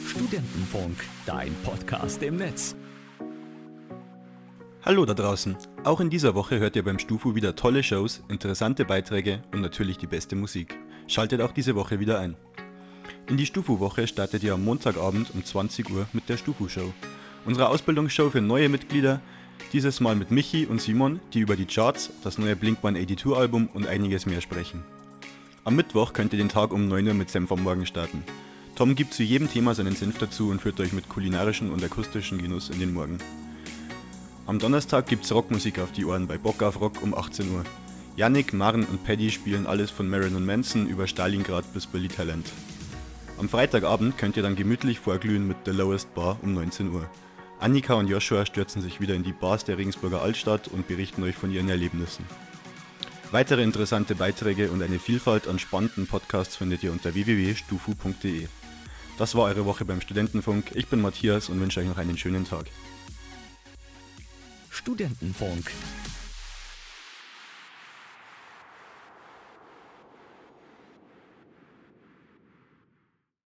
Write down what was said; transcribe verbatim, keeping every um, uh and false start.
Studentenfunk, dein Podcast im Netz. Hallo da draußen. Auch in dieser Woche hört ihr beim Stufu wieder tolle Shows, interessante Beiträge und natürlich die beste Musik. Schaltet auch diese Woche wieder ein. In die Stufu-Woche startet ihr am Montagabend um zwanzig Uhr mit der Stufu-Show. Unsere Ausbildungsshow für neue Mitglieder, dieses Mal mit Michi und Simon, die über die Charts, das neue Blink one eighty-two Album und einiges mehr sprechen. Am Mittwoch könnt ihr den Tag um neun Uhr mit Senf am Morgen starten. Tom gibt zu jedem Thema seinen Senf dazu und führt euch mit kulinarischen und akustischen Genuss in den Morgen. Am Donnerstag gibt's Rockmusik auf die Ohren bei Bock auf Rock um achtzehn Uhr. Yannick, Maren und Paddy spielen alles von Marilyn Manson über Stalingrad bis Billy Talent. Am Freitagabend könnt ihr dann gemütlich vorglühen mit The Lowest Bar um neunzehn Uhr. Annika und Joshua stürzen sich wieder in die Bars der Regensburger Altstadt und berichten euch von ihren Erlebnissen. Weitere interessante Beiträge und eine Vielfalt an spannenden Podcasts findet ihr unter w w w punkt stufu punkt d e. Das war eure Woche beim Studentenfunk. Ich bin Matthias und wünsche euch noch einen schönen Tag. Studentenfunk,